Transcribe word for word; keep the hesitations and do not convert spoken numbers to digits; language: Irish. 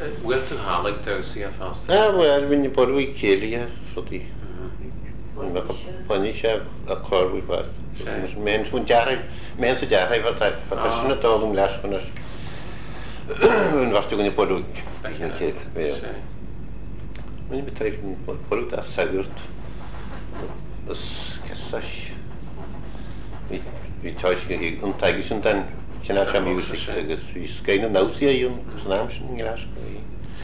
bhfuil tú hálaigh dosaí a fásta? Ah, well, when you put we kill ya, so the ma pani sha a car we fast. Men fun jare, men se jare wat dat van kasna tolum las konas. Un was tu gni podu. Men betreft een product als sagurt. Das kasach. Vi vi tøys un tagis un dan kena cha music, gus vi skeina nausia yun, snamshin glas.